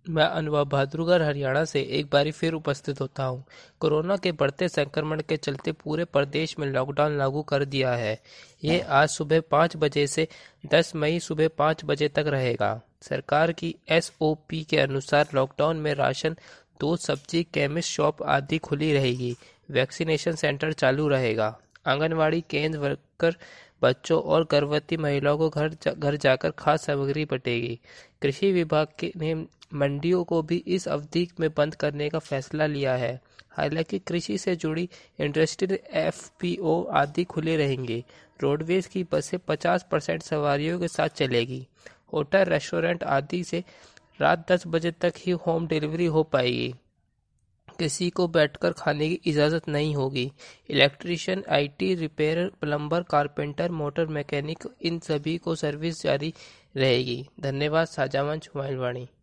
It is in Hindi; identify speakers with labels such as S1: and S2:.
S1: मैं अनुभव बहादुरगढ़ हरियाणा से एक बारी फिर उपस्थित होता हूँ। कोरोना के बढ़ते संक्रमण के चलते पूरे प्रदेश में लॉकडाउन लागू कर दिया है। ये आज सुबह 5 बजे से 10 मई सुबह 5 बजे तक रहेगा। सरकार की SOP के अनुसार लॉकडाउन में राशन, दूध, सब्जी, केमिस्ट शॉप आदि खुली रहेगी। वैक्सीनेशन सेंटर चालू रहेगा। आंगनवाड़ी केंद्र वर्कर बच्चों और गर्भवती महिलाओं को घर जाकर खाद्य सामग्री बंटेगी। कृषि विभाग ने मंडियों को भी इस अवधि में बंद करने का फैसला लिया है। हालांकि कृषि से जुड़ी इंडस्ट्री, FPO आदि खुले रहेंगे। रोडवेज की बसें 50% सवारियों के साथ चलेगी। होटल, रेस्टोरेंट आदि से रात 10 बजे तक ही होम डिलीवरी हो पाएगी। किसी को बैठकर खाने की इजाज़त नहीं होगी। Electrician, IT repair, plumber, carpenter, motor mechanic, इन सभी को सर्विस जारी रहेगी। धन्यवाद। साझा मंच, मोबाइल वाणी।